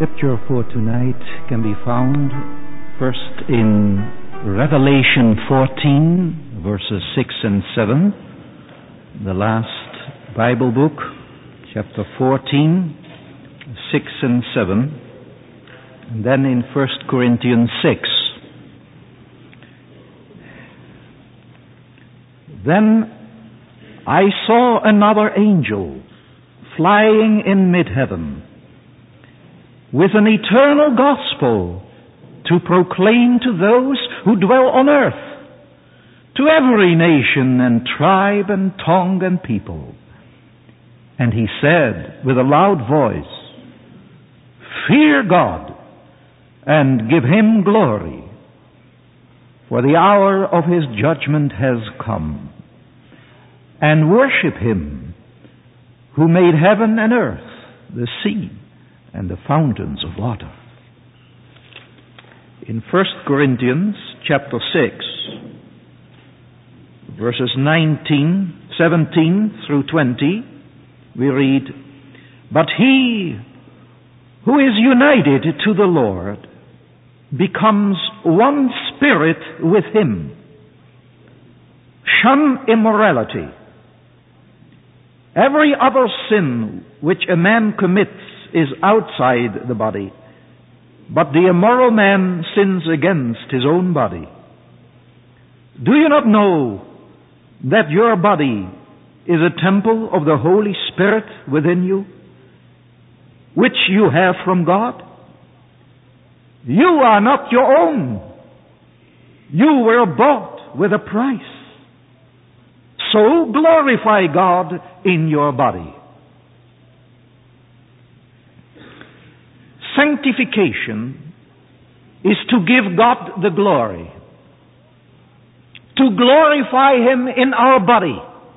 Scripture for tonight can be found first in Revelation 14, verses 6 and 7, the last Bible book, chapter 14, 6 and 7, and then in 1 Corinthians 6. Then I saw another angel flying in mid-heaven, with an eternal gospel to proclaim to those who dwell on earth, to every nation and tribe and tongue and people. And he said with a loud voice, "Fear God and give him glory, for the hour of his judgment has come. And worship him who made heaven and earth, the sea, and the fountains of water." In 1 Corinthians chapter 6, verses 17 through 20, we read, "But he who is united to the Lord becomes one spirit with him. Shun immorality. Every other sin which a man commits is outside the body, but the immoral man sins against his own body. Do you not know that your body is a temple of the Holy Spirit within you, which you have from God? You are not your own. You were bought with a price. So glorify God in your body." Sanctification is to give God the glory, to glorify him in our body,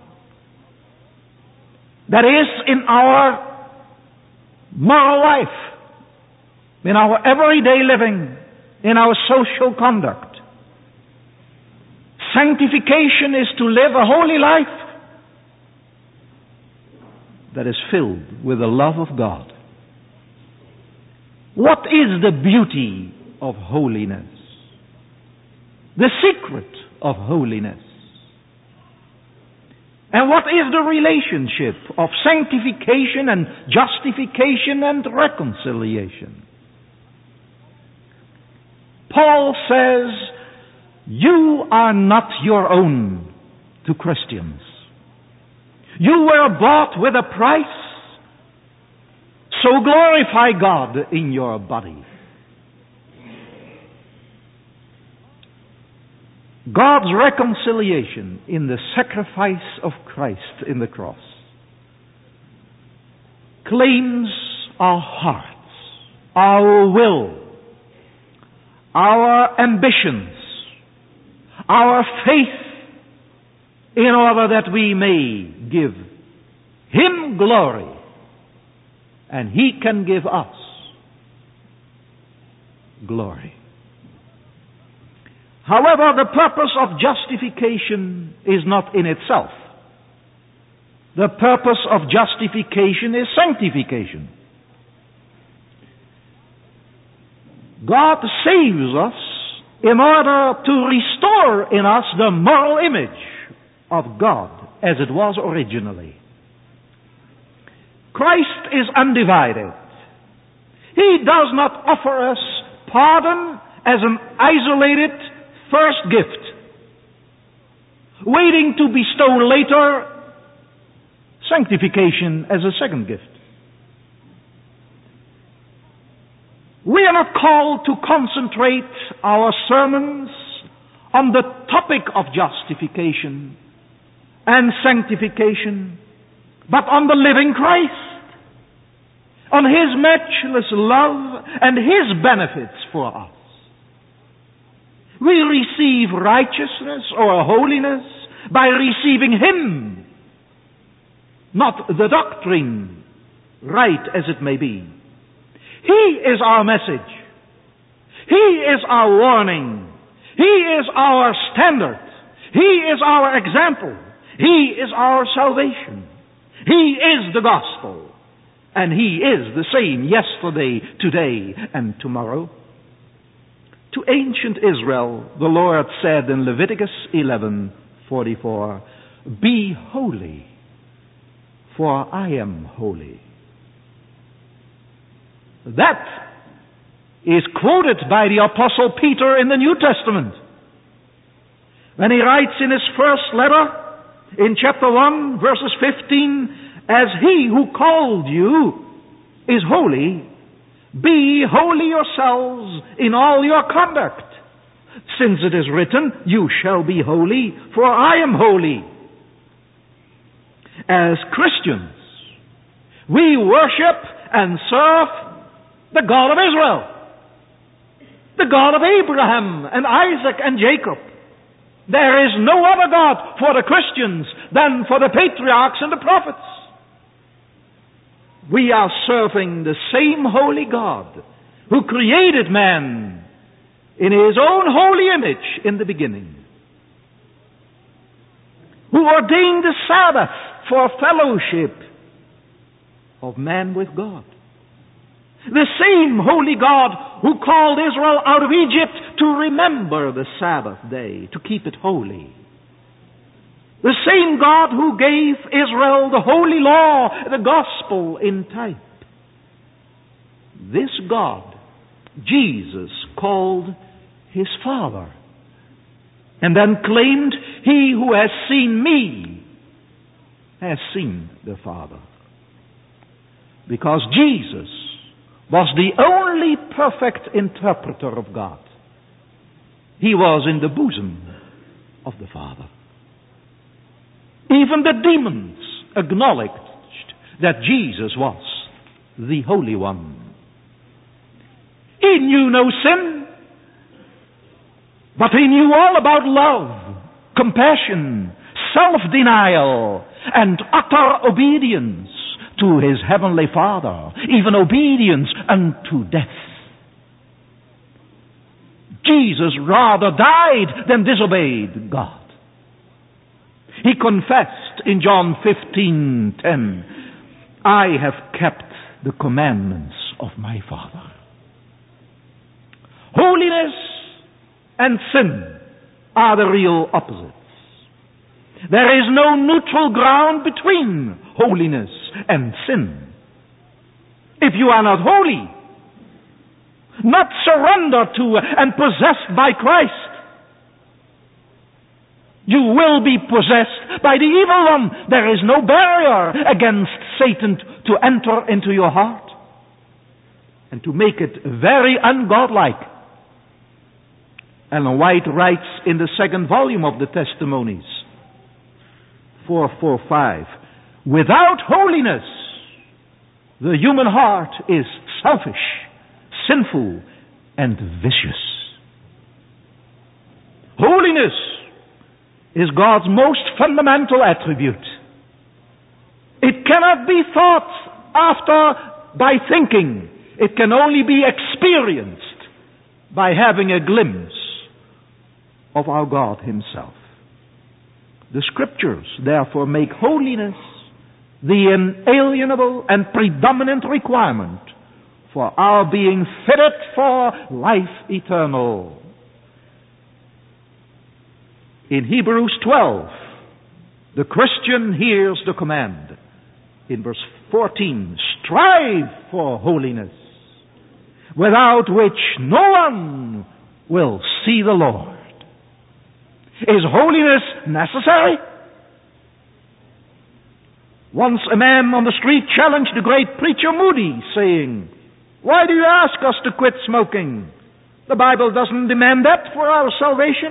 that is, in our moral life, in our everyday living, in our social conduct. Sanctification is to live a holy life that is filled with the love of God. What is the beauty of holiness? The secret of holiness? And what is the relationship of sanctification and justification and reconciliation? Paul says, "You are not your own," to Christians. You were bought with a price. So glorify God in your body. God's reconciliation in the sacrifice of Christ in the cross claims our hearts, our will, our ambitions, our faith, in order that we may give him glory and he can give us glory. However, the purpose of justification is not in itself. The purpose of justification is sanctification. God saves us in order to restore in us the moral image of God as it was originally. Christ is undivided. He does not offer us pardon as an isolated first gift, waiting to bestow later sanctification as a second gift. We are not called to concentrate our sermons on the topic of justification and sanctification, but on the living Christ, on his matchless love and his benefits for us. We receive righteousness or holiness by receiving him, not the doctrine, right as it may be. He is our message. He is our warning. He is our standard. He is our example. He is our salvation. He is the gospel. And He is the same yesterday, today, and tomorrow. To ancient Israel, the Lord said in Leviticus 11:44, "Be holy, for I am holy." That is quoted by the Apostle Peter in the New Testament, when he writes in his first letter, in chapter 1, verses 15, "As He who called you is holy, be holy yourselves in all your conduct, since it is written, 'You shall be holy, for I am holy.'" As Christians, we worship and serve the God of Israel, the God of Abraham and Isaac and Jacob. There is no other God for the Christians than for the patriarchs and the prophets. We are serving the same holy God who created man in His own holy image in the beginning, who ordained the Sabbath for fellowship of man with God. The same holy God who called Israel out of Egypt to remember the Sabbath day, to keep it holy. The same God who gave Israel the holy law, the gospel in type. This God, Jesus called His Father, and then claimed, "He who has seen me has seen the Father." Because Jesus was the only perfect interpreter of God. He was in the bosom of the Father. Even the demons acknowledged that Jesus was the Holy One. He knew no sin, but He knew all about love, compassion, self-denial, and utter obedience to His Heavenly Father, even obedience unto death. Jesus rather died than disobeyed God. He confessed in John 15:10, "I have kept the commandments of my Father." Holiness and sin are the real opposites. There is no neutral ground between holiness and sin. If you are not holy, not surrendered to and possessed by Christ, you will be possessed by the evil one. There is no barrier against Satan to enter into your heart and to make it very ungodlike. Ellen White writes in the second volume of the Testimonies, 445, "Without holiness, the human heart is selfish, sinful, and vicious." Holiness is God's most fundamental attribute. It cannot be thought after by thinking. It can only be experienced by having a glimpse of our God Himself. The Scriptures, therefore, make holiness the inalienable and predominant requirement for our being fitted for life eternal. In Hebrews 12, the Christian hears the command. In verse 14, "Strive for holiness, without which no one will see the Lord." Is holiness necessary? Once a man on the street challenged the great preacher Moody, saying, "Why do you ask us to quit smoking? The Bible doesn't demand that for our salvation."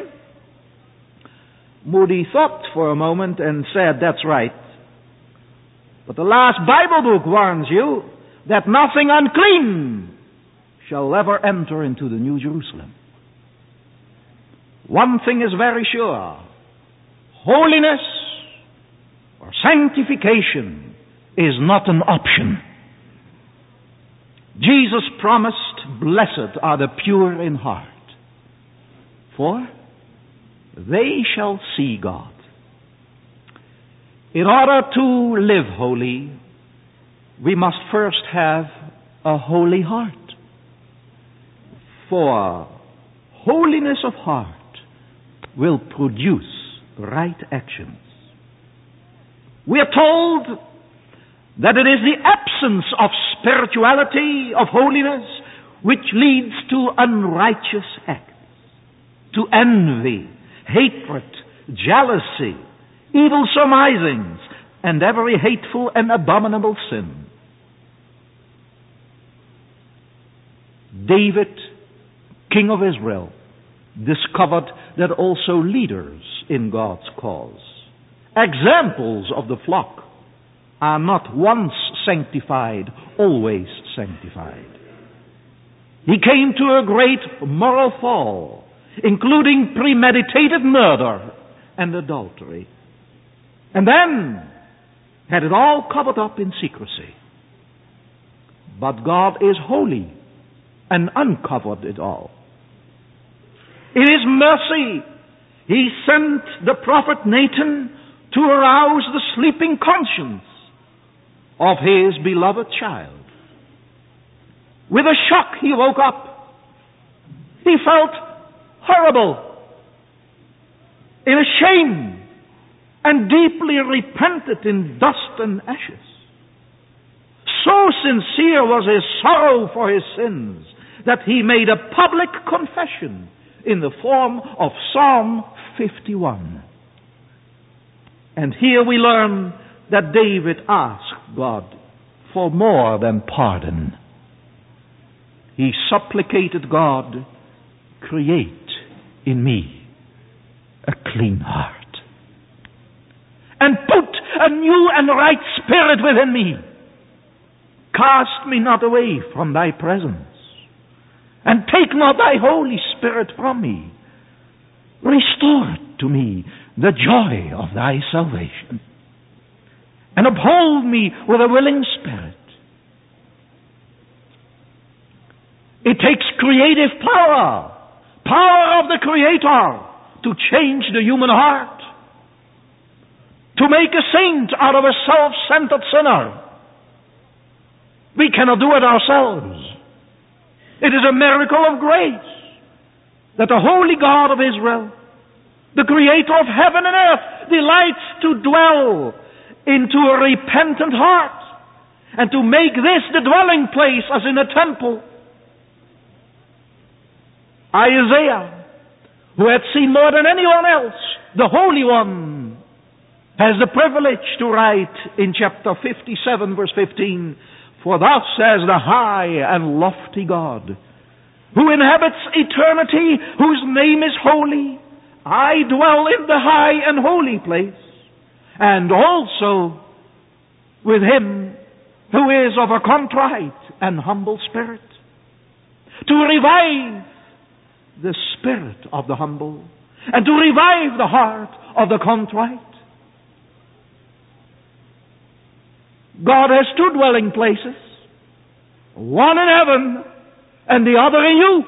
Moody thought for a moment and said, "That's right. But the last Bible book warns you that nothing unclean shall ever enter into the New Jerusalem." One thing is very sure: holiness or sanctification is not an option. Jesus promised, "Blessed are the pure in heart, for they shall see God." In order to live holy, we must first have a holy heart. For holiness of heart will produce right actions. We are told that it is the absence of spirituality, of holiness, which leads to unrighteous acts, to envy, hatred, jealousy, evil surmisings, and every hateful and abominable sin. David, king of Israel, discovered that also leaders in God's cause, examples of the flock, are not once sanctified, always sanctified. He came to a great moral fall, including premeditated murder and adultery, and then had it all covered up in secrecy. But God is holy and uncovered it all. In His mercy, He sent the prophet Nathan to arouse the sleeping conscience of His beloved child. With a shock, he woke up. He felt horrible, in shame, and deeply repented in dust and ashes. So sincere was his sorrow for his sins that he made a public confession in the form of Psalm 51. And here we learn that David asked God for more than pardon. He supplicated God, create in me a clean heart, and put a new and right spirit within me. Cast me not away from thy presence, and take not thy Holy Spirit from me. Restore to me the joy of thy salvation, and uphold me with a willing spirit. It takes creative power of the Creator, to change the human heart, to make a saint out of a self-centered sinner. We cannot do it ourselves. It is a miracle of grace that the holy God of Israel, the Creator of heaven and earth, delights to dwell into a repentant heart, and to make this the dwelling place as in a temple. Isaiah, who had seen more than anyone else the Holy One, has the privilege to write in chapter 57, verse 15, "For thus says the high and lofty God, who inhabits eternity, whose name is holy, I dwell in the high and holy place, and also with him who is of a contrite and humble spirit, to revive the spirit of the humble, and to revive the heart of the contrite." God has two dwelling places, one in heaven and the other in you.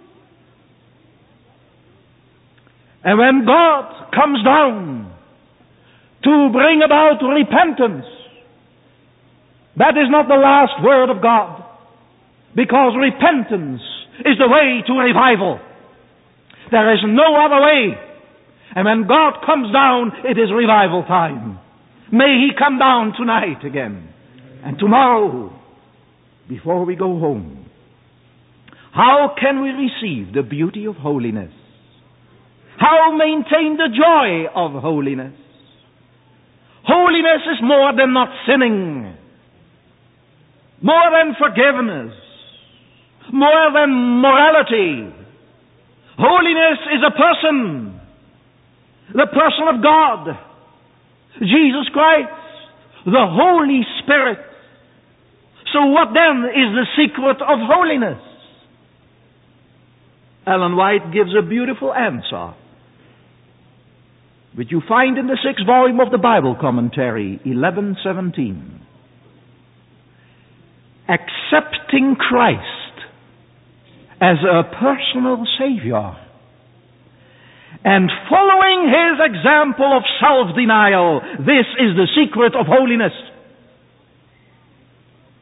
And when God comes down to bring about repentance, that is not the last word of God, because repentance is the way to revival. There is no other way. And when God comes down, it is revival time. May He come down tonight again, and tomorrow, before we go home. How can we receive the beauty of holiness? How maintain the joy of holiness? Holiness is more than not sinning, more than forgiveness, more than morality. Holiness is a person, the person of God, Jesus Christ, the Holy Spirit. So what then is the secret of holiness? Ellen White gives a beautiful answer, which you find in the 6th volume of the Bible Commentary, 1117. Accepting Christ as a personal Savior, and following His example of self-denial, this is the secret of holiness.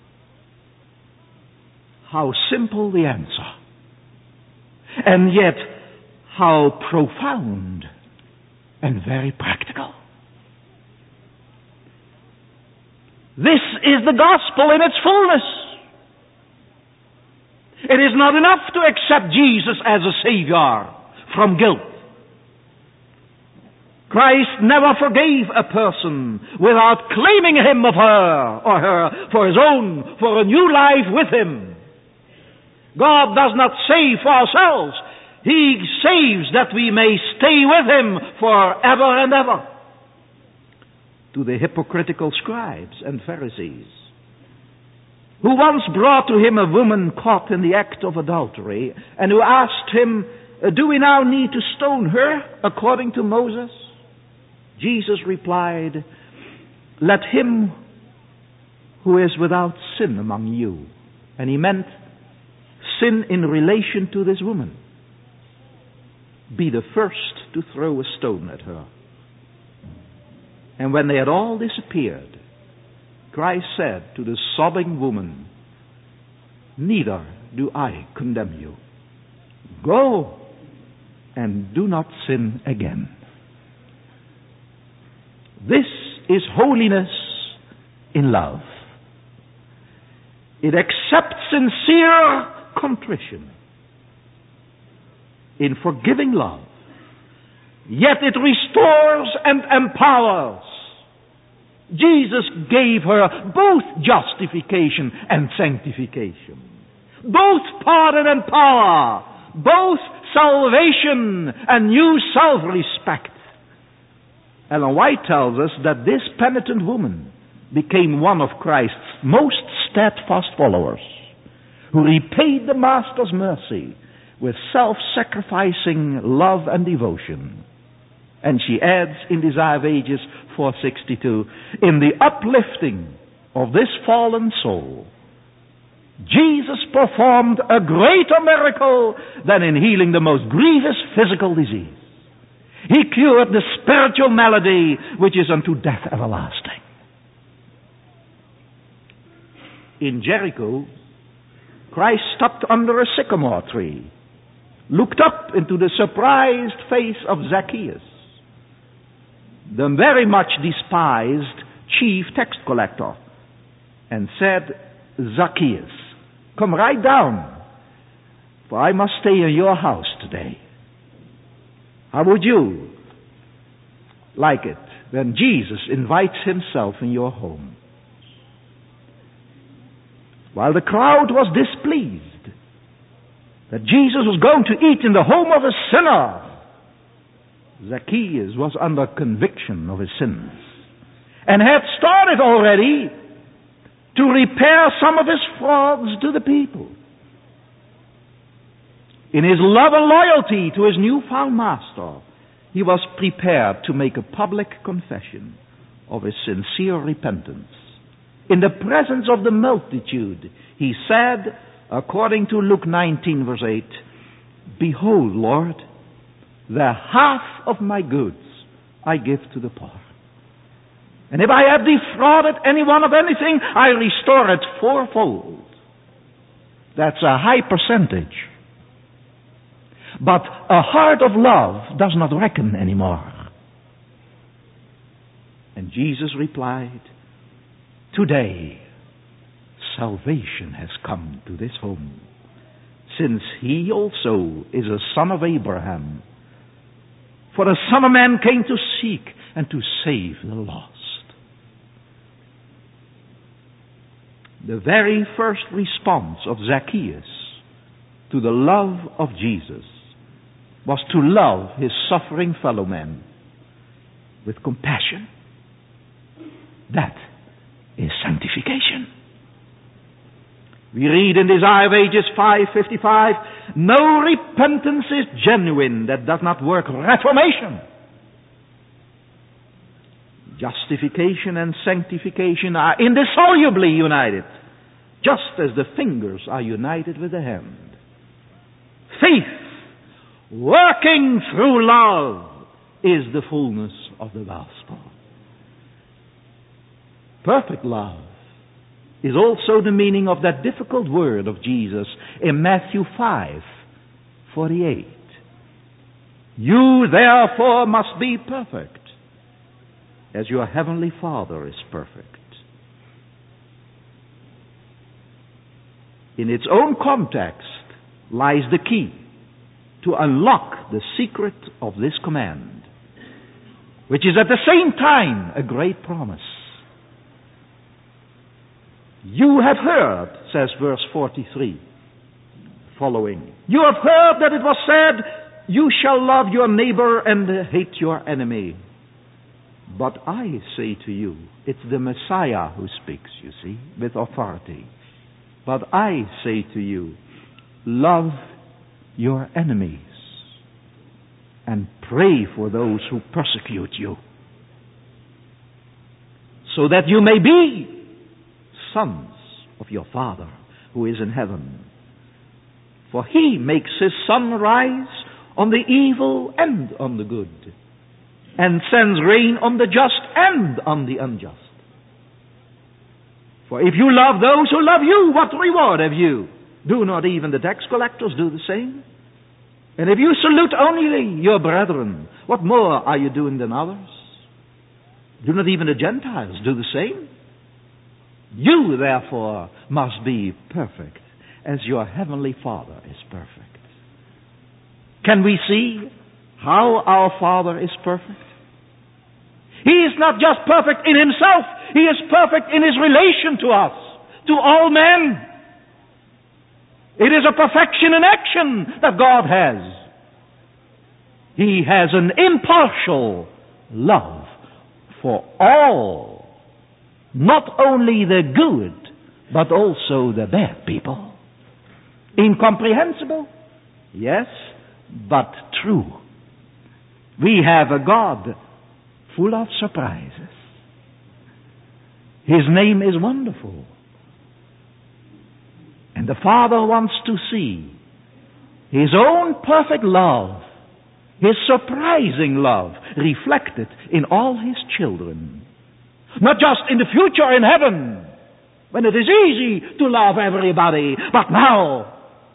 How simple the answer, and yet how profound and very practical. This is the gospel in its fullness. It is not enough to accept Jesus as a Savior from guilt. Christ never forgave a person without claiming him of her or her for his own, for a new life with him. God does not save for ourselves. He saves that we may stay with him forever and ever. To the hypocritical scribes and Pharisees, who once brought to him a woman caught in the act of adultery, and who asked him, do we now need to stone her according to Moses? Jesus replied, let him who is without sin among you, and he meant sin in relation to this woman, be the first to throw a stone at her. And when they had all disappeared, Christ said to the sobbing woman, neither do I condemn you. Go and do not sin again. This is holiness in love. It accepts sincere contrition in forgiving love, yet it restores and empowers. Jesus gave her both justification and sanctification, both pardon and power, both salvation and new self-respect. Ellen White tells us that this penitent woman became one of Christ's most steadfast followers, who repaid the Master's mercy with self-sacrificing love and devotion. And she adds in Desire of Ages 462, in the uplifting of this fallen soul, Jesus performed a greater miracle than in healing the most grievous physical disease. He cured the spiritual malady which is unto death everlasting. In Jericho, Christ stopped under a sycamore tree, looked up into the surprised face of Zacchaeus, the very much despised chief tax collector, and said, Zacchaeus, come right down, for I must stay in your house today. How would you like it when Jesus invites himself in your home? While the crowd was displeased that Jesus was going to eat in the home of a sinner, Zacchaeus was under conviction of his sins and had started already to repair some of his frauds to the people. In his love and loyalty to his newfound master, he was prepared to make a public confession of his sincere repentance. In the presence of the multitude, he said, according to Luke 19, verse 8, behold, Lord, the half of my goods I give to the poor. And if I have defrauded anyone of anything, I restore it fourfold. That's a high percentage. But a heart of love does not reckon anymore. And Jesus replied, today salvation has come to this home, since he also is a son of Abraham. For the Son of Man came to seek and to save the lost. The very first response of Zacchaeus to the love of Jesus was to love his suffering fellow man with compassion. That is sanctification. We read in Desire of Ages 5:55, no repentance is genuine that does not work reformation. Justification and sanctification are indissolubly united, just as the fingers are united with the hand. Faith, working through love, is the fullness of the gospel. Perfect love is also the meaning of that difficult word of Jesus in Matthew 5:48. You therefore must be perfect, as your heavenly Father is perfect. In its own context lies the key to unlock the secret of this command, which is at the same time a great promise. You have heard, says verse 43 following, you have heard that it was said, you shall love your neighbor and hate your enemy. But I say to you, it's the Messiah who speaks, you see, with authority. But I say to you, love your enemies and pray for those who persecute you, so that you may be sons of your Father who is in heaven. For he makes his sun rise on the evil and on the good, and sends rain on the just and on the unjust. For if you love those who love you, what reward have you? Do not even the tax collectors do the same? And if you salute only your brethren, what more are you doing than others? Do not even the Gentiles do the same? You, therefore, must be perfect, as your heavenly Father is perfect. Can we see how our Father is perfect? He is not just perfect in himself, he is perfect in his relation to us, to all men. It is a perfection in action that God has. He has an impartial love for all, not only the good, but also the bad people. Incomprehensible? Yes, but true. We have a God full of surprises. His name is Wonderful. And the Father wants to see His own perfect love, His surprising love, reflected in all His children. Not just in the future in heaven, when it is easy to love everybody, but now,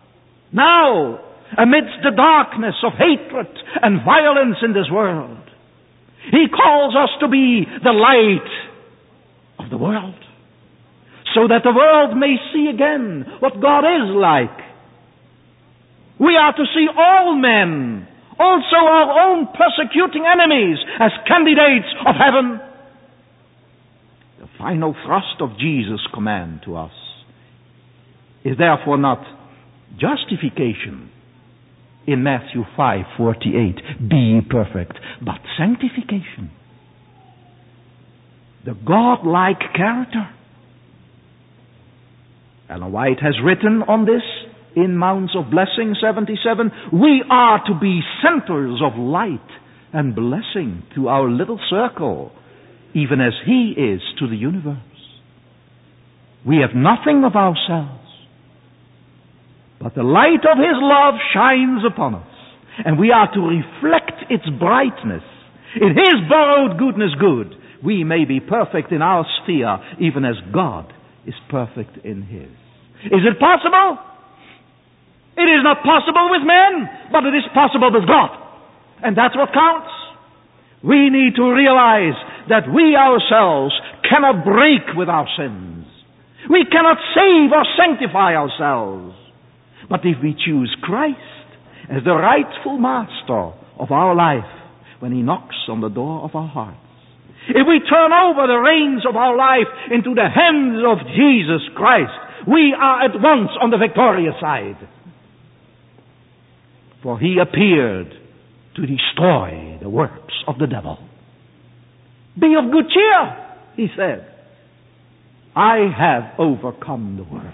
amidst the darkness of hatred and violence in this world, He calls us to be the light of the world, so that the world may see again what God is like. We are to see all men, also our own persecuting enemies, as candidates of heaven. The final thrust of Jesus' command to us is therefore not justification in Matthew 5:48, be perfect, but sanctification. The God-like character. Ellen White has written on this in Mounds of Blessing 77, we are to be centers of light and blessing to our little circle, even as He is to the universe. We have nothing of ourselves, but the light of His love shines upon us, and we are to reflect its brightness. In His borrowed goodness good, we may be perfect in our sphere, even as God is perfect in His. Is it possible? It is not possible with men, but it is possible with God. And that's what counts. We need to realize that we ourselves cannot break with our sins. We cannot save or sanctify ourselves. But if we choose Christ as the rightful master of our life when He knocks on the door of our hearts, if we turn over the reins of our life into the hands of Jesus Christ, we are at once on the victorious side. For He appeared to destroy the works of the devil. Be of good cheer, He said. I have overcome the world.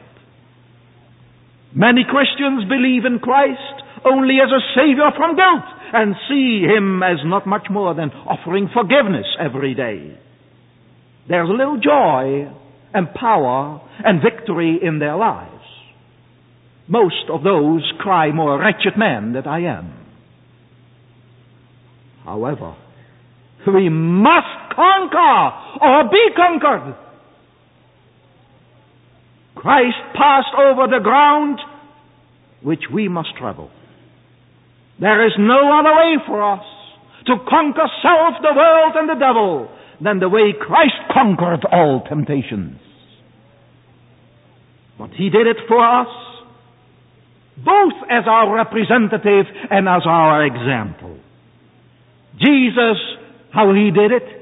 Many Christians believe in Christ only as a Savior from guilt and see Him as not much more than offering forgiveness every day. There's little joy and power and victory in their lives. Most of those cry, more wretched man that I am. However, we must conquer or be conquered. Christ passed over the ground which we must travel. There is no other way for us to conquer self, the world, and the devil than the way Christ conquered all temptations. But He did it for us, both as our representative and as our example. Jesus, how He did it?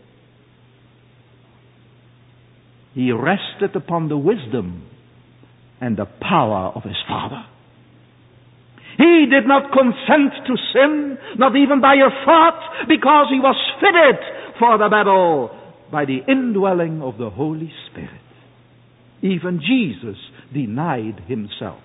He rested upon the wisdom and the power of His Father. He did not consent to sin, not even by a thought, because He was fitted for the battle by the indwelling of the Holy Spirit. Even Jesus denied Himself.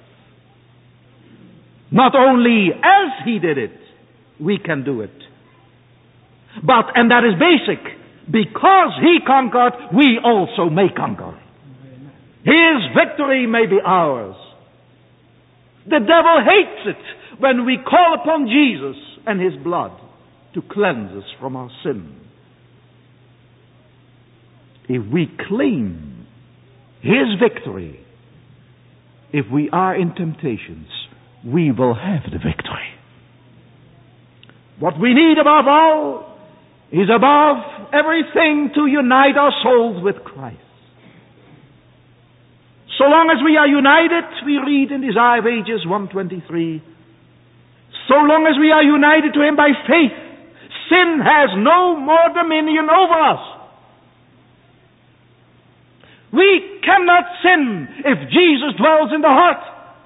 Not only as He did it, we can do it. But, and that is basic, because He conquered, we also may conquer. His victory may be ours. The devil hates it when we call upon Jesus and His blood to cleanse us from our sin. If we claim His victory, if we are in temptations, we will have the victory. What we need above all is above everything to unite our souls with Christ. So long as we are united, we read in Isaiah of Ages 1:23, so long as we are united to Him by faith, sin has no more dominion over us. We cannot sin if Jesus dwells in the heart.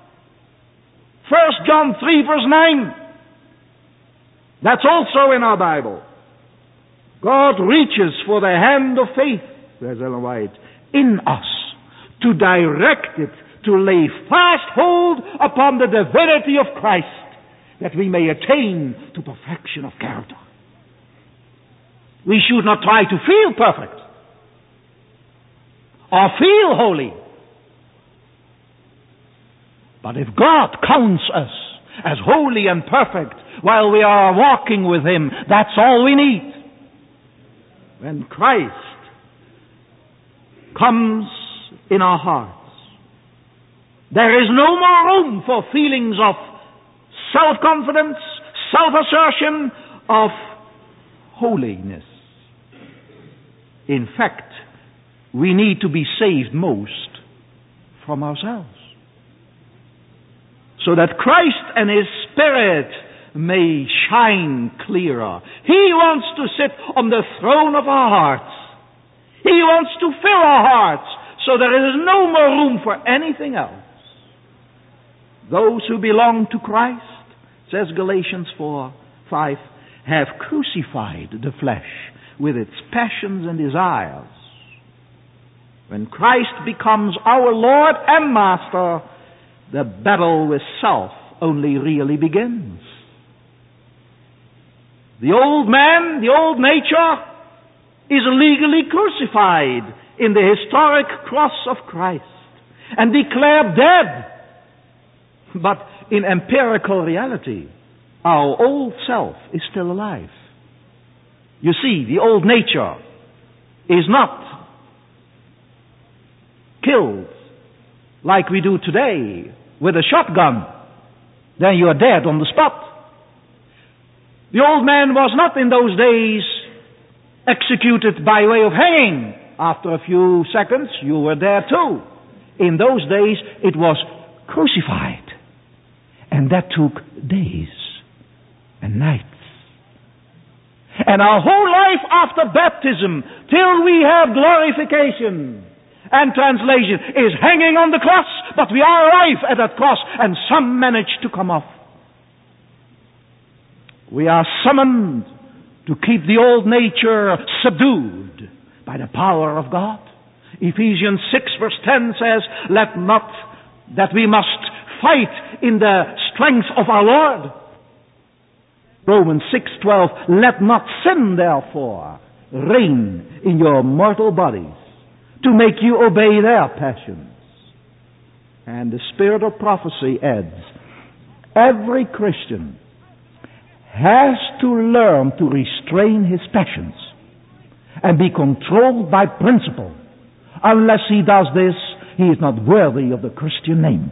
1 John 3 verse 9. That's also in our Bible. God reaches for the hand of faith, says Ellen White, in us, to direct it, to lay fast hold upon the divinity of Christ, that we may attain to perfection of character. We should not try to feel perfect or feel holy. But if God counts us as holy and perfect while we are walking with Him, that's all we need. When Christ comes in our hearts, there is no more room for feelings of self-confidence, self-assertion, of holiness. In fact, we need to be saved most from ourselves, so that Christ and His Spirit may shine clearer. He wants to sit on the throne of our hearts. He wants to fill our hearts, so there is no more room for anything else. Those who belong to Christ, says Galatians 4:5, have crucified the flesh with its passions and desires. When Christ becomes our Lord and Master, the battle with self only really begins. The old man, the old nature, is legally crucified in the historic cross of Christ and declared dead. But in empirical reality, our old self is still alive. You see, the old nature is not killed like we do today with a shotgun. Then you are dead on the spot. The old man was not in those days executed by way of hanging. After a few seconds, you were there too. In those days, it was crucified. And that took days and nights. And our whole life after baptism, till we have glorification and translation, is hanging on the cross, but we are alive at that cross, and some manage to come off. We are summoned to keep the old nature subdued by the power of God. Ephesians 6 verse 10 says, let not that we must fight in the strength of our Lord. Romans 6:12, let not sin therefore reign in your mortal bodies to make you obey their passions. And the spirit of prophecy adds, every Christian has to learn to restrain his passions and be controlled by principle. Unless he does this, he is not worthy of the Christian name.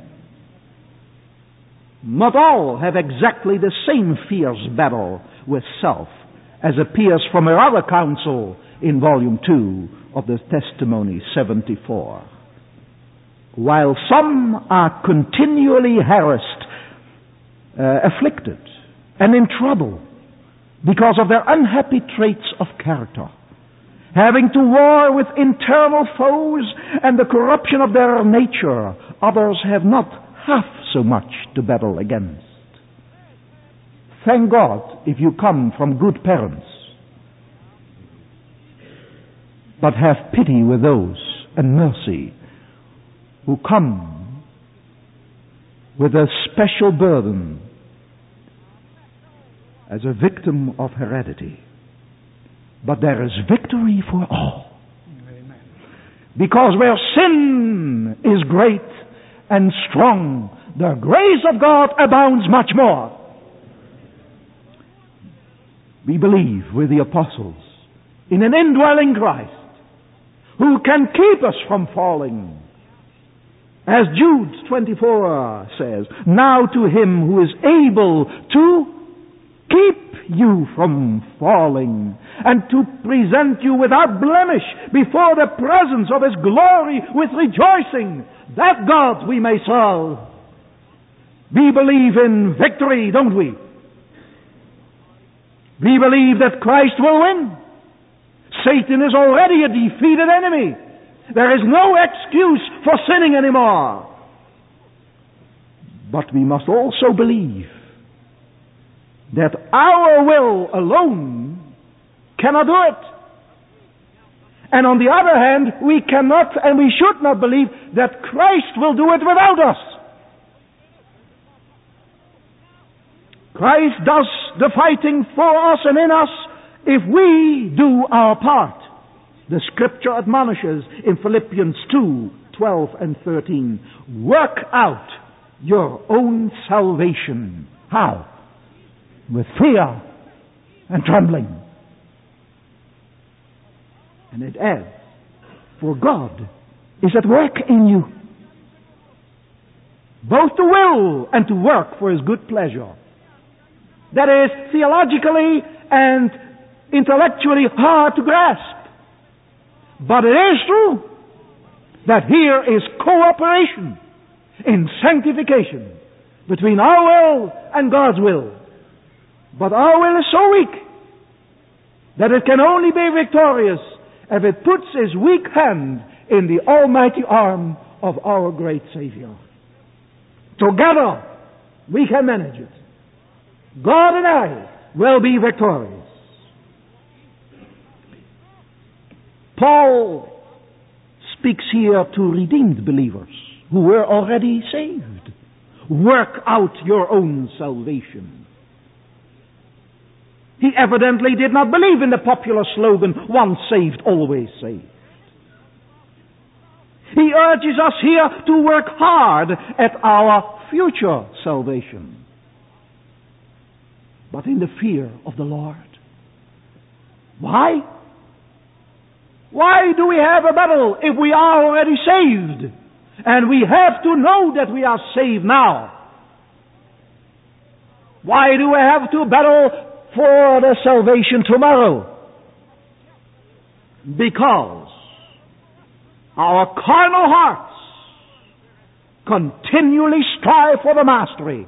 Not all have exactly the same fierce battle with self as appears from her other counsel in volume 2 of the Testimony 74. While some are continually harassed, afflicted, and in trouble because of their unhappy traits of character, having to war with internal foes and the corruption of their nature, others have not half so much to battle against. Thank God if you come from good parents, but have pity with those and mercy who come with a special burden as a victim of heredity. But there is victory for all. Amen. Because where sin is great and strong, the grace of God abounds much more. We believe with the apostles in an indwelling Christ who can keep us from falling. As Jude 24 says, now to him who is able to keep you from falling and to present you without blemish before the presence of his glory with rejoicing, that God we may serve. We believe in victory, don't we? We believe that Christ will win. Satan is already a defeated enemy. There is no excuse for sinning anymore. But we must also believe that our will alone cannot do it. And on the other hand, we cannot and we should not believe that Christ will do it without us. Christ does the fighting for us and in us if we do our part. The Scripture admonishes in Philippians 2:12 and 13, work out your own salvation. How? With fear and trembling. And it adds, for God is at work in you, both to will and to work for his good pleasure. That is theologically and intellectually hard to grasp. But it is true that here is cooperation in sanctification between our will and God's will. But our will is so weak that it can only be victorious if it puts its weak hand in the almighty arm of our great Savior. Together we can manage it. God and I will be victorious. Paul speaks here to redeemed believers who were already saved. Work out your own salvation. He evidently did not believe in the popular slogan, once saved, always saved. He urges us here to work hard at our future salvation, but in the fear of the Lord. Why? Why do we have a battle if we are already saved? And we have to know that we are saved now. Why do we have to battle for the salvation tomorrow? Because our carnal hearts continually strive for the mastery.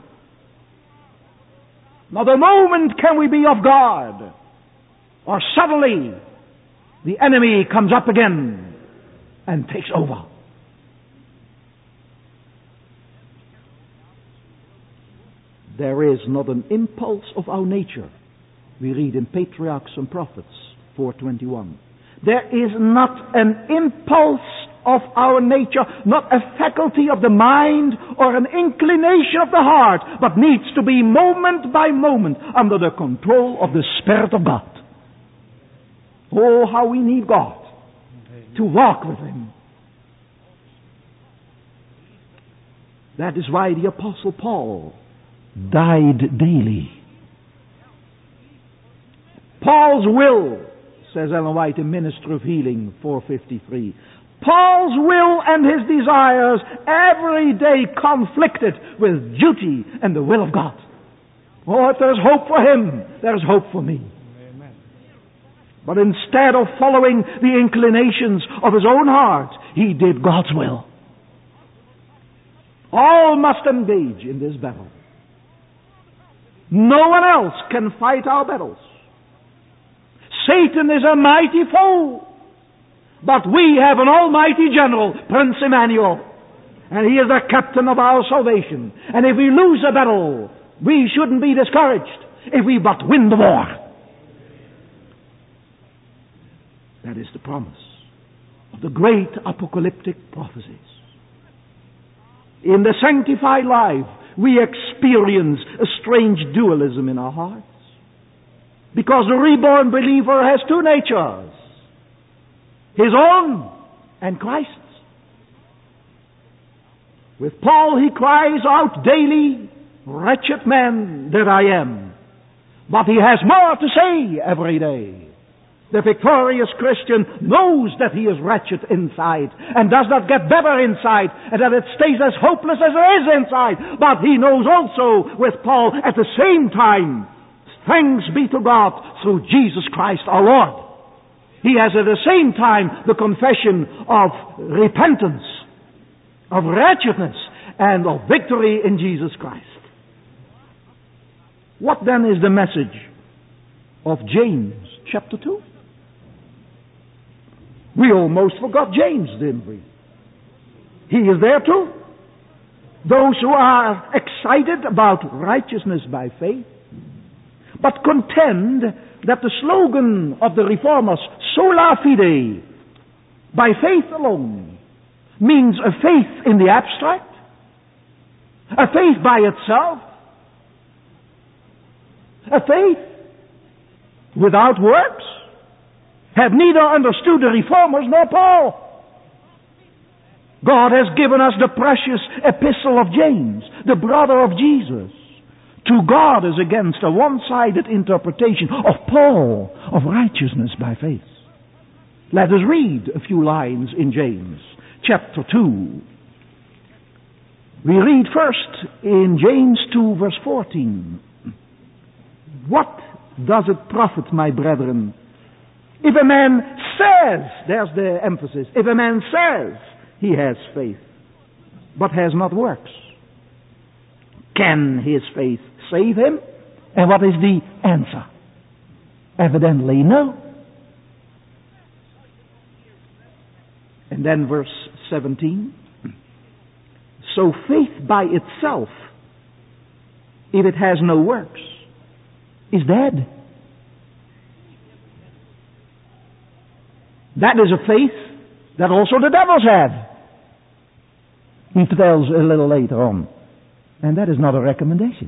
Not a moment can we be off guard, or suddenly the enemy comes up again and takes over. There is not an impulse of our nature. We read in Patriarchs and Prophets 4:21. There is not an impulse of our nature, not a faculty of the mind or an inclination of the heart, but needs to be moment by moment under the control of the Spirit of God. Oh, how we need God to walk with Him. That is why the Apostle Paul died daily. Paul's will, says Ellen White in Ministry of Healing 4:53, Paul's will and his desires every day conflicted with duty and the will of God. Oh, if there's hope for him, there's hope for me. Amen. But instead of following the inclinations of his own heart, he did God's will. All must engage in this battle. No one else can fight our battles. Satan is a mighty foe, but we have an almighty general, Prince Emmanuel, and he is the captain of our salvation. And if we lose a battle, we shouldn't be discouraged if we but win the war. That is the promise of the great apocalyptic prophecies. In the sanctified life, we experience a strange dualism in our hearts. Because the reborn believer has two natures. His own and Christ's. With Paul he cries out daily, "Wretched man that I am." But he has more to say every day. The victorious Christian knows that he is wretched inside and does not get better inside, and that it stays as hopeless as it is inside. But he knows also, with Paul, at the same time, thanks be to God through Jesus Christ our Lord. He has at the same time the confession of repentance, of wretchedness, and of victory in Jesus Christ. What then is the message of James chapter 2? We almost forgot James, didn't we? He is there too. Those who are excited about righteousness by faith, but contend that the slogan of the Reformers, sola fide, by faith alone, means a faith in the abstract, a faith by itself, a faith without works, have neither understood the Reformers nor Paul. God has given us the precious epistle of James, the brother of Jesus. To God is against a one-sided interpretation of Paul of righteousness by faith. Let us read a few lines in James chapter 2. We read first in James 2 verse 14. What does it profit, my brethren, if a man says, there's the emphasis, if a man says he has faith, but has not works, can his faith save him? And what is the answer? Evidently no. And then verse 17. So faith by itself, if it has no works, is dead. That is a faith that also the devils have. He tells a little later on. And that is not a recommendation.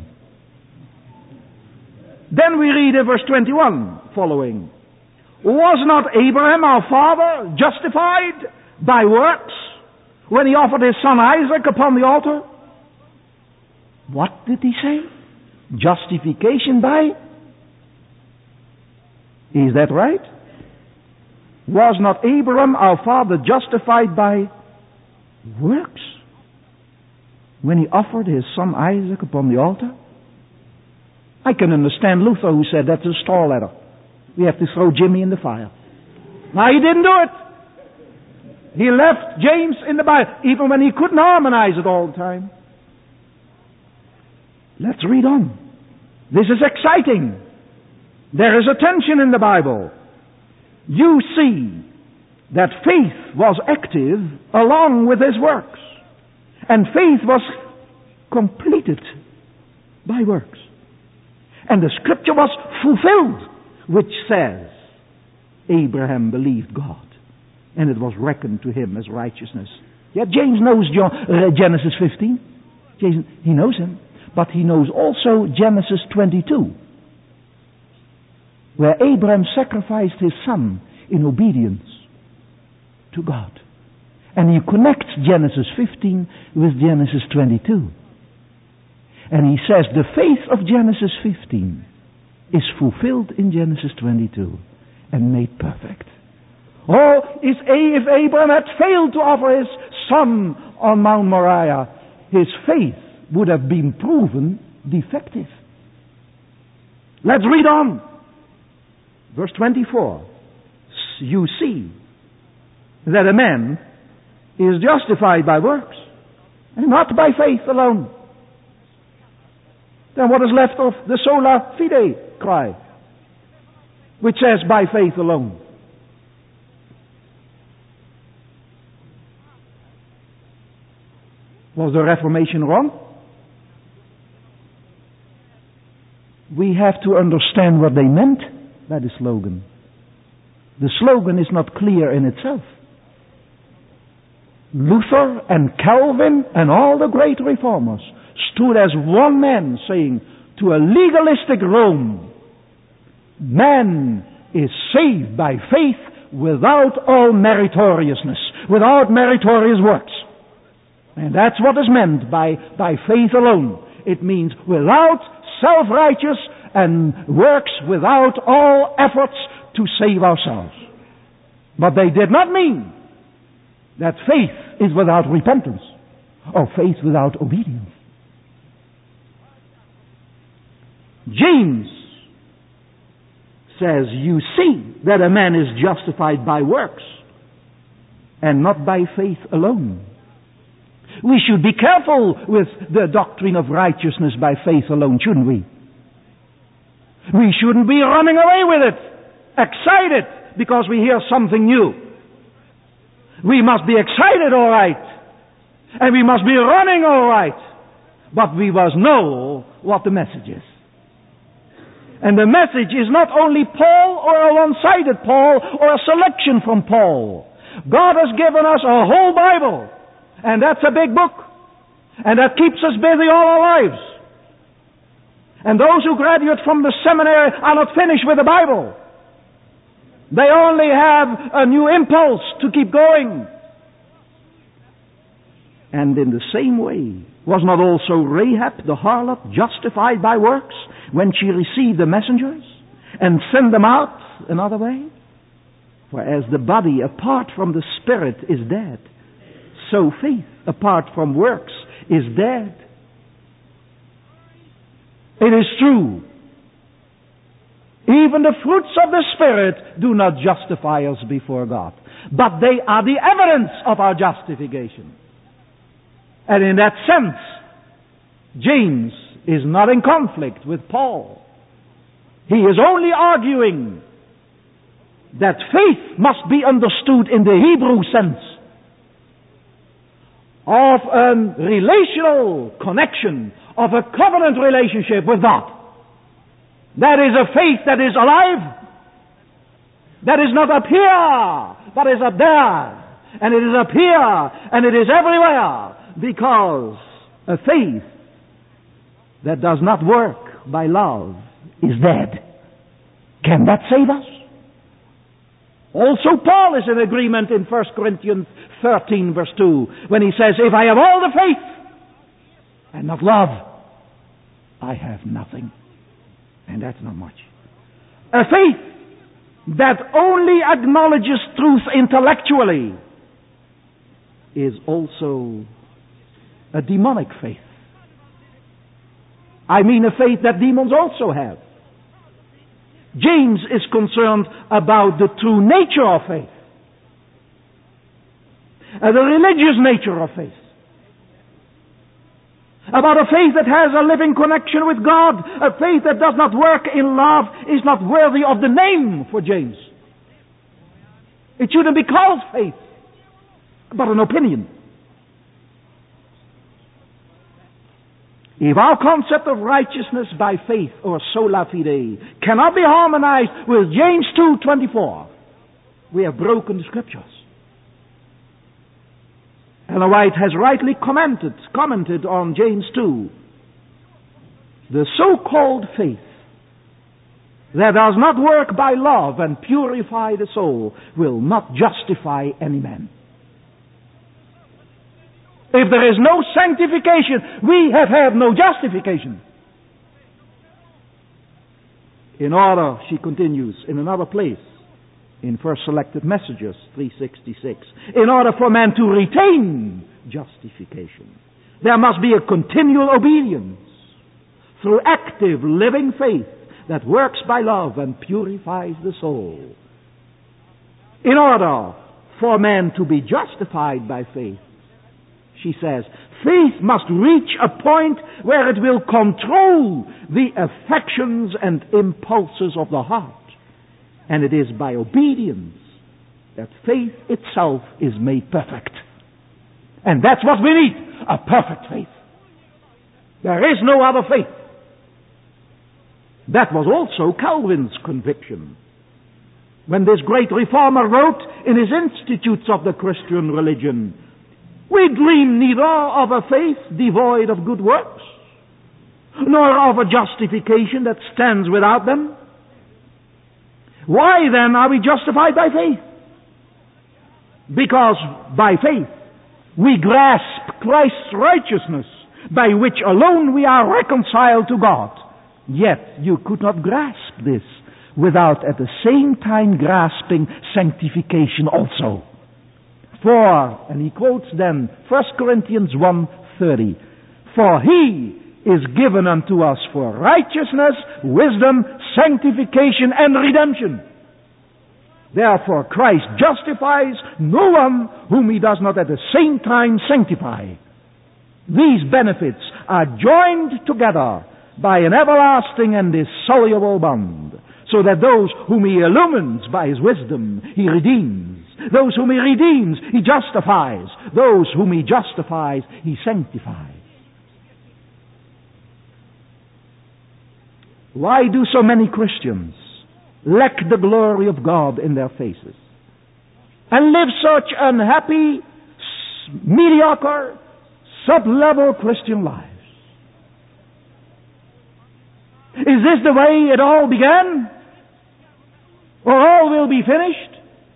Then we read in verse 21 following. Was not Abraham our father justified by works when he offered his son Isaac upon the altar? What did he say? Justification by? Is that right? Was not Abraham our father justified by works when he offered his son Isaac upon the altar? I can understand Luther, who said that's a straw letter. We have to throw Jimmy in the fire. Now, he didn't do it. He left James in the Bible, even when he couldn't harmonize it all the time. Let's read on. This is exciting. There is a tension in the Bible. You see that faith was active along with his works. And faith was completed by works. And the scripture was fulfilled, which says, Abraham believed God, and it was reckoned to him as righteousness. Yeah, James knows Genesis 15. He knows him. But he knows also Genesis 22, where Abraham sacrificed his son in obedience to God. And he connects Genesis 15 with Genesis 22. And he says the faith of Genesis 15 is fulfilled in Genesis 22 and made perfect. Oh, if Abraham had failed to offer his son on Mount Moriah, his faith would have been proven defective. Let's read on. Verse 24. You see that a man is justified by works, and not by faith alone. Then what is left of the sola fide cry, which says by faith alone? Was the Reformation wrong? We have to understand what they meant by the slogan. The slogan is not clear in itself. Luther and Calvin and all the great reformers stood as one man saying to a legalistic Rome, man is saved by faith without all meritoriousness, without meritorious works. And that's what is meant by faith alone. It means without self-righteous and works, without all efforts to save ourselves. But they did not mean that faith is without repentance or faith without obedience. James says, you see that a man is justified by works and not by faith alone. We should be careful with the doctrine of righteousness by faith alone, shouldn't we? We shouldn't be running away with it, excited because we hear something new. We must be excited, all right, and we must be running, all right, but we must know what the message is. And the message is not only Paul or a one-sided Paul or a selection from Paul. God has given us a whole Bible, and that's a big book, and that keeps us busy all our lives. And those who graduate from the seminary are not finished with the Bible. They only have a new impulse to keep going. And in the same way, was not also Rahab the harlot justified by works when she received the messengers and sent them out another way? For as the body apart from the spirit is dead, so faith apart from works is dead. It is true. Even the fruits of the Spirit do not justify us before God. But they are the evidence of our justification. And in that sense, James is not in conflict with Paul. He is only arguing that faith must be understood in the Hebrew sense of a relational connection, of a covenant relationship with God. That is a faith that is alive, that is not up here, but is up there, and it is up here, and it is everywhere, because a faith that does not work by love is dead. Can that save us? Also Paul is in agreement in 1 Corinthians 13 verse 2 when he says, if I have all the faith and not love, I have nothing. And that's not much. A faith that only acknowledges truth intellectually is also a demonic faith. I mean a faith that demons also have. James is concerned about the true nature of faith, the religious nature of faith, about a faith that has a living connection with God. A faith that does not work in love is not worthy of the name for James. It shouldn't be called faith, but an opinion. If our concept of righteousness by faith, or sola fide, cannot be harmonized with James 2:24, we have broken the Scriptures. Ellen White has rightly commented on James 2. The so-called faith that does not work by love and purify the soul will not justify any man. If there is no sanctification, we have had no justification. In order, she continues in another place, in First Selected Messages 366, in order for man to retain justification, there must be a continual obedience through active living faith that works by love and purifies the soul. In order for man to be justified by faith, she says, faith must reach a point where it will control the affections and impulses of the heart. And it is by obedience that faith itself is made perfect. And that's what we need, a perfect faith. There is no other faith. That was also Calvin's conviction. When this great reformer wrote in his Institutes of the Christian Religion, we dream neither of a faith devoid of good works, nor of a justification that stands without them. Why then are we justified by faith? Because by faith we grasp Christ's righteousness, by which alone we are reconciled to God. Yet you could not grasp this without at the same time grasping sanctification also. For, and he quotes then 1 Corinthians 1:30, for he is given unto us for righteousness, wisdom, sanctification, and redemption. Therefore Christ justifies no one whom he does not at the same time sanctify. These benefits are joined together by an everlasting and dissoluble bond, so that those whom he illumines by his wisdom, he redeems. Those whom he redeems, he justifies. Those whom he justifies, he sanctifies. Why do so many Christians lack the glory of God in their faces and live such unhappy, mediocre, sub-level Christian lives? Is this the way it all began? Or all will be finished?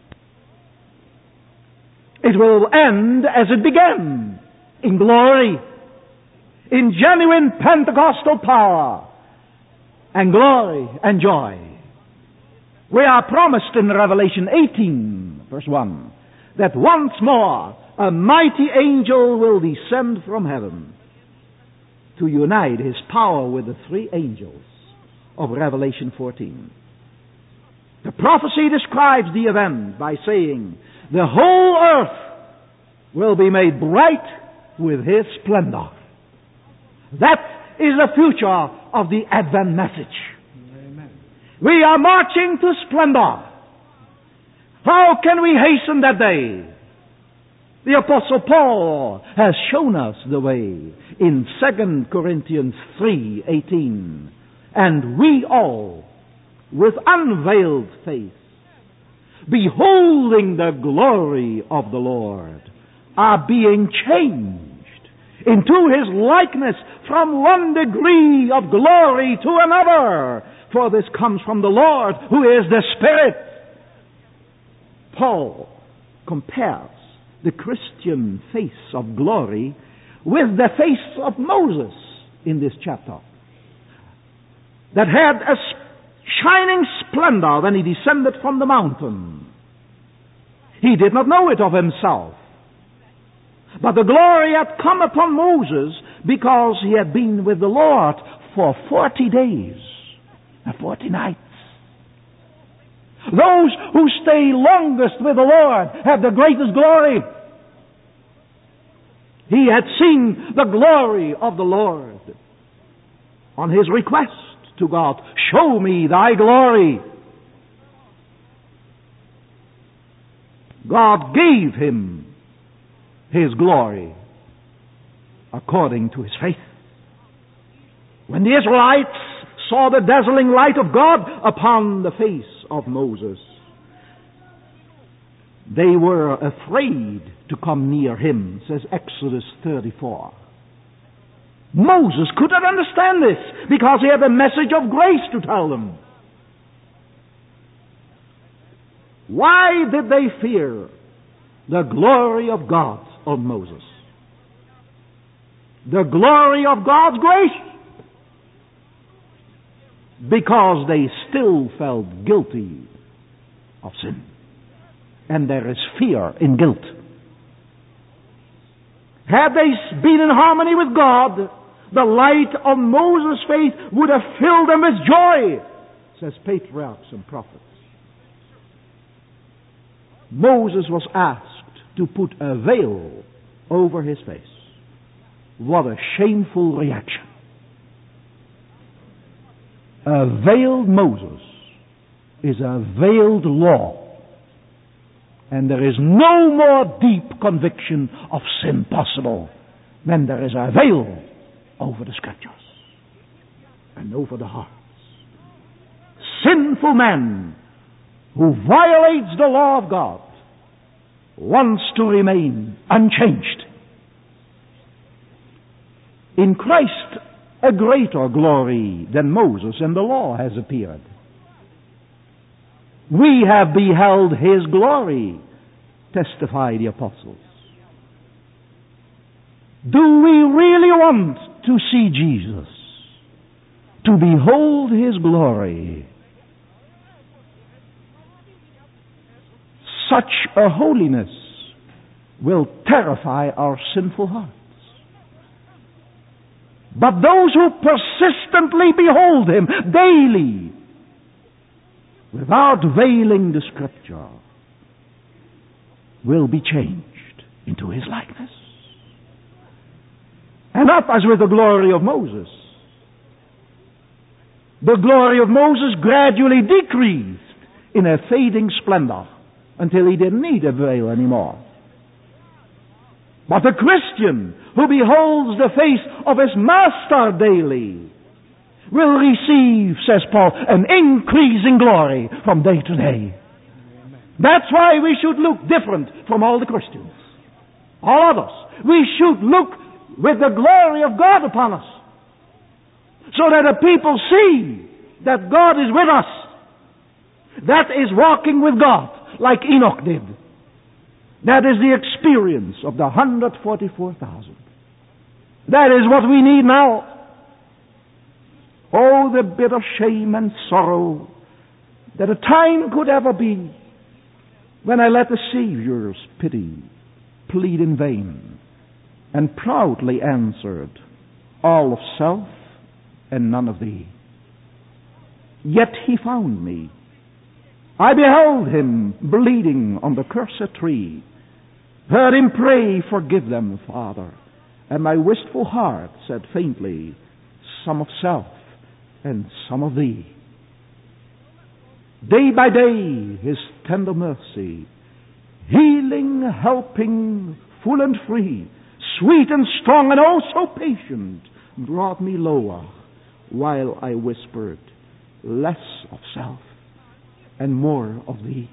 It will end as it began, in glory, in genuine Pentecostal power, and glory and joy. We are promised in Revelation 18, verse 1, that once more a mighty angel will descend from heaven to unite his power with the three angels of Revelation 14. The prophecy describes the event by saying, the whole earth will be made bright with his splendor. That is the future of the Advent message. Amen. We are marching to splendor. How can we hasten that day? The Apostle Paul has shown us the way in 2 Corinthians 3:18. And we all, with unveiled face, beholding the glory of the Lord, are being changed into his likeness from one degree of glory to another. For this comes from the Lord, who is the Spirit. Paul compares the Christian face of glory with the face of Moses in this chapter, that had a shining splendor when he descended from the mountain. He did not know it of himself, but the glory had come upon Moses because he had been with the Lord for 40 days and 40 nights. Those who stay longest with the Lord have the greatest glory. He had seen the glory of the Lord. On his request to God, show me thy glory, God gave him his glory according to his faith. When the Israelites saw the dazzling light of God upon the face of Moses, they were afraid to come near him, says Exodus 34. Moses could not understand this because he had a message of grace to tell them. Why did they fear the glory of God on Moses? The glory of God's grace. Because they still felt guilty of sin. And there is fear in guilt. Had they been in harmony with God, the light of Moses' faith would have filled them with joy, says patriarchs and prophets. Moses was asked to put a veil over his face. What a shameful reaction. A veiled Moses is a veiled law. And there is no more deep conviction of sin possible than there is a veil over the Scriptures and over the hearts. Sinful man who violates the law of God wants to remain unchanged. In Christ, a greater glory than Moses and the law has appeared. We have beheld His glory, testify the apostles. Do we really want to see Jesus, to behold His glory? Such a holiness will terrify our sinful hearts. But those who persistently behold Him daily, without veiling the Scripture, will be changed into His likeness. And not as with the glory of Moses. The glory of Moses gradually decreased in a fading splendor until he didn't need a veil anymore. But the Christian who beholds the face of his Master daily will receive, says Paul, an increase in glory from day to day. That's why we should look different from all the Christians, all others. We should look with the glory of God upon us, so that the people see that God is with us. That is walking with God, like Enoch did. That is the experience of the 144,000. That is what we need now. Oh, the bitter shame and sorrow that a time could ever be when I let the Savior's pity plead in vain and proudly answered, all of self and none of thee. Yet He found me. I beheld Him bleeding on the cursed tree, heard Him pray, forgive them, Father. And my wistful heart said faintly, some of self and some of thee. Day by day His tender mercy, healing, helping, full and free, sweet and strong and oh so patient, brought me lower, while I whispered, less of self and more of thee.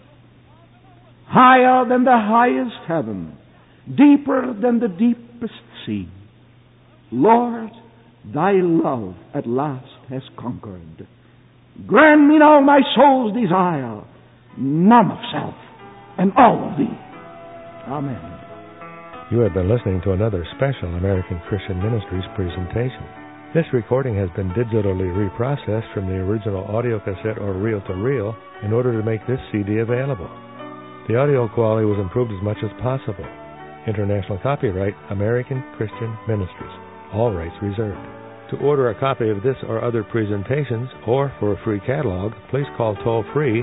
Higher than the highest heaven, deeper than the deepest sea, Lord, thy love at last has conquered. Grant me now my soul's desire, none of self and all of thee. Amen. You have been listening to another special American Christian Ministries presentation. This recording has been digitally reprocessed from the original audio cassette or reel-to-reel in order to make this CD available. The audio quality was improved as much as possible. International copyright, American Christian Ministries. All rights reserved. To order a copy of this or other presentations, or for a free catalog, please call toll-free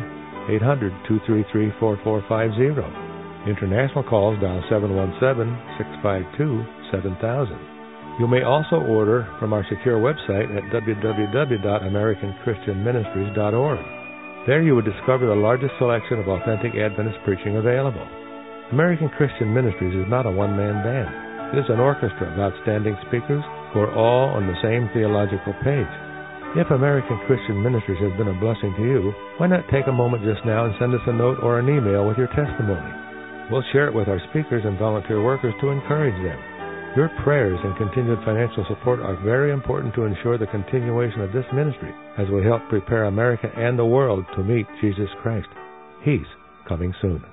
800-233-4450. International calls dial 717-652-7000. You may also order from our secure website at www.americanchristianministries.org. There you would discover the largest selection of authentic Adventist preaching available. American Christian Ministries is not a one-man band. It is an orchestra of outstanding speakers who are all on the same theological page. If American Christian Ministries has been a blessing to you, why not take a moment just now and send us a note or an email with your testimony? We'll share it with our speakers and volunteer workers to encourage them. Your prayers and continued financial support are very important to ensure the continuation of this ministry as we help prepare America and the world to meet Jesus Christ. He's coming soon.